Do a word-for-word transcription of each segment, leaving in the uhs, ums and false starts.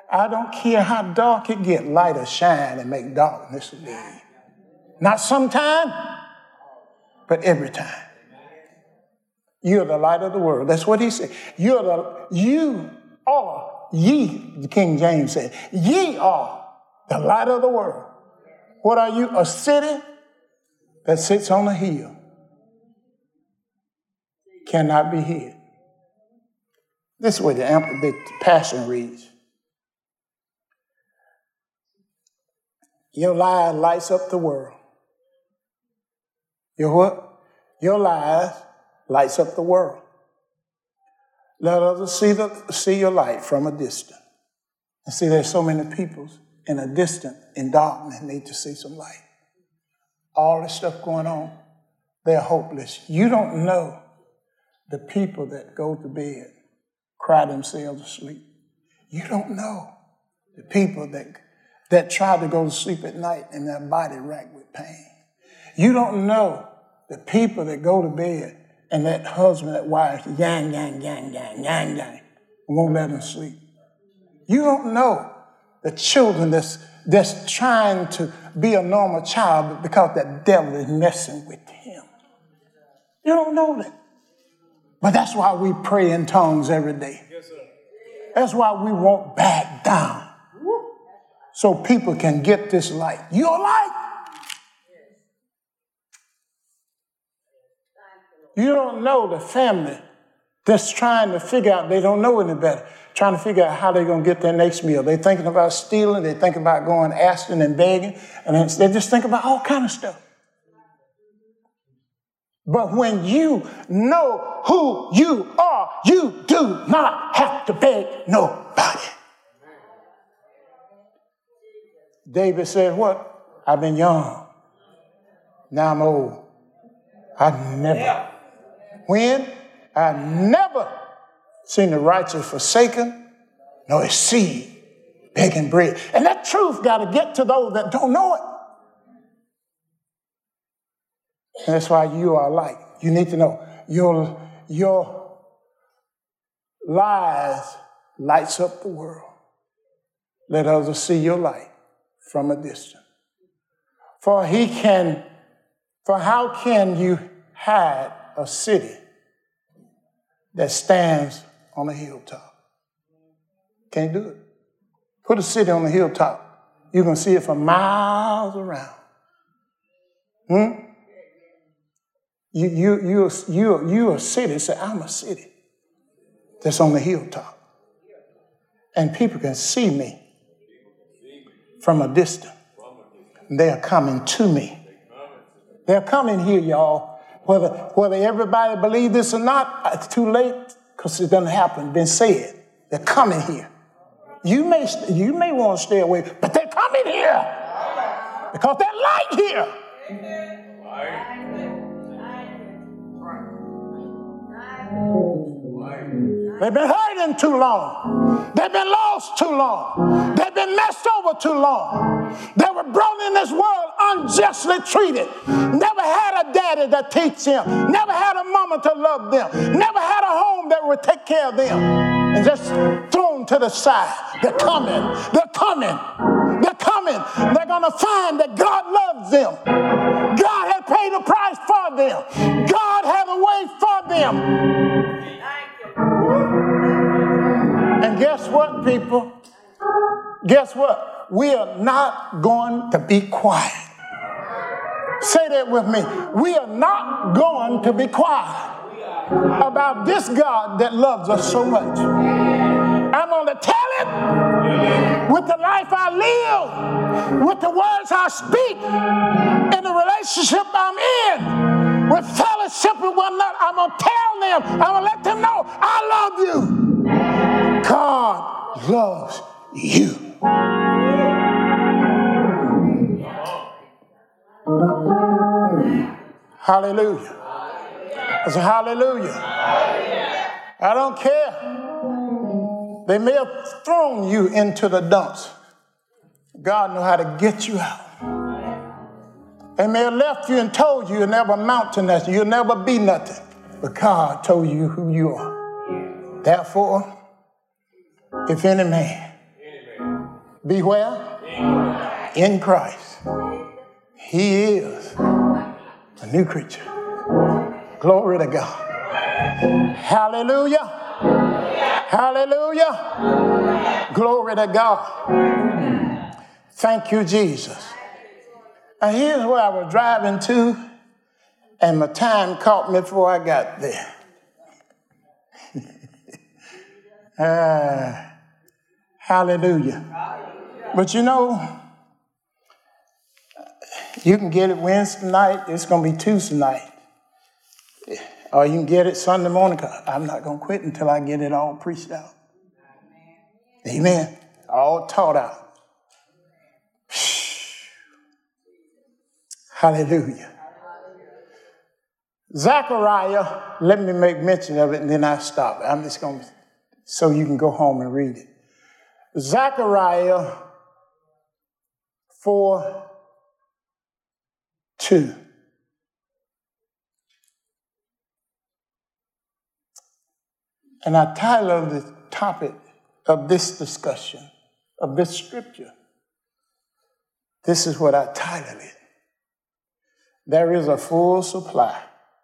I don't care how dark it get, light will shine and make darkness leave. Not sometime, but every time. You're the light of the world. That's what he said. You're the, you are, ye, the King James said, ye are the light of the world. What are you? A city that sits on a hill. Cannot be hid. This is where the, the Passion reads. Your lie lights up the world. Your what? Your lies lights up the world. Let others see, the, see your light from a distance. And see, there's so many people in a distance, in darkness, need to see some light. All this stuff going on, they're hopeless. You don't know the people that go to bed, cry themselves to sleep. You don't know the people that, that try to go to sleep at night and their body racked with pain. You don't know the people that go to bed and that husband, that wife, yang, yang, yang, yang, yang, yang, won't let them sleep. You don't know the children that's, that's trying to be a normal child because that devil is messing with him. You don't know that. But that's why we pray in tongues every day. Yes, sir. That's why we won't back down. So people can get this light. You're light. You don't know the family that's trying to figure out, they don't know any better, trying to figure out how they're going to get their next meal. They're thinking about stealing. They're thinking about going asking and begging. And they just think about all kind of stuff. But when you know who you are, you do not have to beg nobody. David said, what? I've been young. Now I'm old. I never. When? I never seen the righteous forsaken, nor his seed begging bread. And that truth got to get to those that don't know it. And that's why you are light. You need to know your, your lies lights up the world. Let others see your light from a distance. For he can, for how can you hide a city that stands on a hilltop? Can't do it. Put a city on a hilltop. You can see it for miles around. Hmm? You, you, you, you, you a city. Say, I'm a city that's on the hilltop. And people can see me from a distance. They're coming to me. They're coming here, y'all. Whether, whether everybody believe this or not, it's too late because it doesn't happen. Been said. They're coming here. You may, you may want to stay away, but they're coming here because they're light here. They've been hurting too long. They've been lost too long. They've been messed over too long. They were brought in this world unjustly treated. Never had a daddy to teach them. Never had a mama to love them. Never had a home that would take care of them. And just thrown to the side. They're coming. They're coming. They're coming. They're going to find that God loves them. God has paid a price for them. God has a way for them. And guess what, people? Guess what? We are not going to be quiet. Say that with me. We are not going to be quiet about this God that loves us so much. I'm going to tell it with the life I live, with the words I speak, in the relationship I'm in, with fellowship with one another. I'm going to tell them, I'm going to let them know I love you. God loves you. Hallelujah. I said, hallelujah. I don't care. They may have thrown you into the dumps. God knows how to get you out. They may have left you and told you you'll never amount to nothing. You'll never be nothing. But God told you who you are. Therefore, if any man Be where? In Christ. He is a new creature. Glory to God. Hallelujah. Hallelujah. Glory to God. Thank you, Jesus. And here's where I was driving to, and my time caught me before I got there. uh, hallelujah. But you know, you can get it Wednesday night. It's going to be Tuesday night. Or you can get it Sunday morning. I'm not going to quit until I get it all preached out. Amen. All taught out. Hallelujah. Zechariah, let me make mention of it and then I stop. I'm just going to, so you can go home and read it. Zechariah four two. And I titled the topic of this discussion, of this scripture. This is what I titled it. There is a full supply.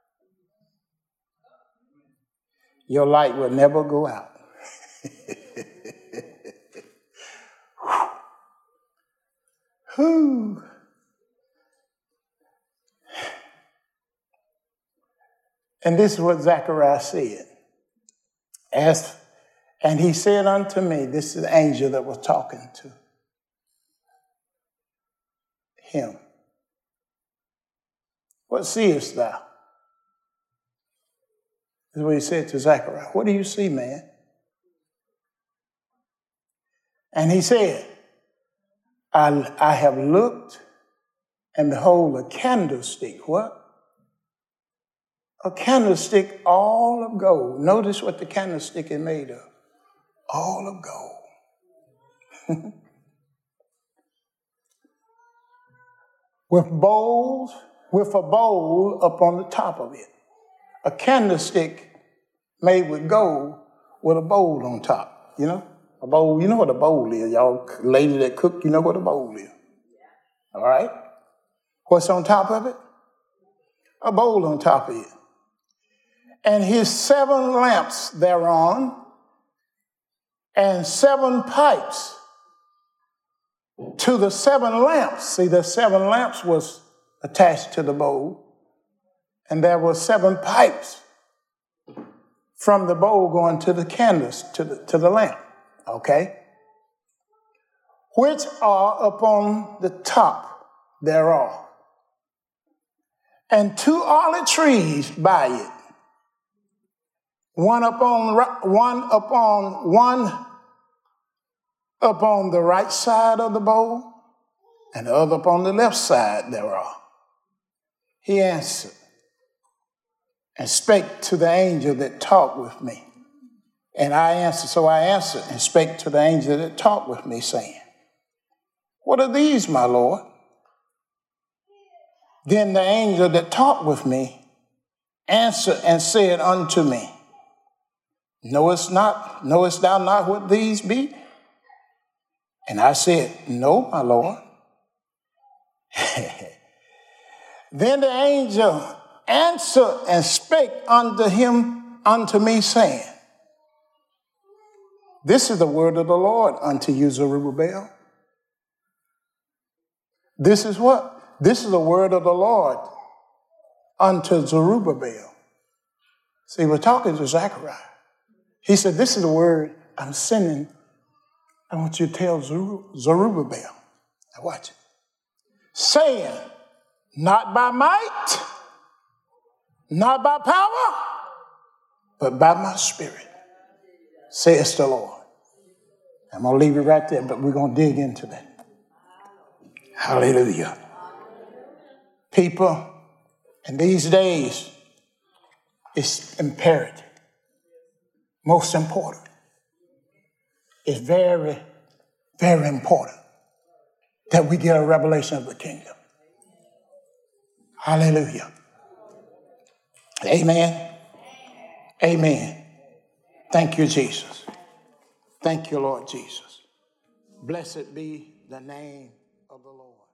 Your light will never go out. Whew. And this is what Zechariah said. As, and he said unto me, this is the angel that was talking to him. What seest thou? This is what he said to Zechariah. What do you see, man? And he said, I, I have looked, and behold, a candlestick. What? A candlestick all of gold. Notice what the candlestick is made of. All of gold. With bowls, with a bowl up on the top of it. A candlestick made with gold with a bowl on top. You know? A bowl, you know what a bowl is. Y'all ladies that cook, you know what a bowl is. All right? What's on top of it? A bowl on top of it. And his seven lamps thereon, and seven pipes to the seven lamps. See, the seven lamps was attached to the bowl, and there were seven pipes from the bowl going to the candles, to the, to the lamp, okay? Which are upon the top thereof. And two olive trees by it. One upon one upon one upon the right side of the bowl, and the other upon the left side thereof. He answered and spake to the angel that talked with me. And I answered, so I answered and spake to the angel that talked with me, saying, what are these, my Lord? Then the angel that talked with me answered and said unto me, Knowest not, knowest thou not what these be? And I said, No, my Lord. Then the angel answered and spake unto him, unto me, saying, This is the word of the Lord unto you, Zerubbabel. This is what? This is the word of the Lord unto Zerubbabel. See, we're talking to Zechariah. He said, this is the word I'm sending. I want you to tell Zerubbabel. Now watch it. Saying, not by might, not by power, but by my spirit, says the Lord. I'm going to leave it right there, but we're going to dig into that. Hallelujah. People, in these days, it's imperative. Most important. It's very, very important that we get a revelation of the kingdom. Hallelujah. Amen. Amen. Thank you, Jesus. Thank you, Lord Jesus. Blessed be the name of the Lord.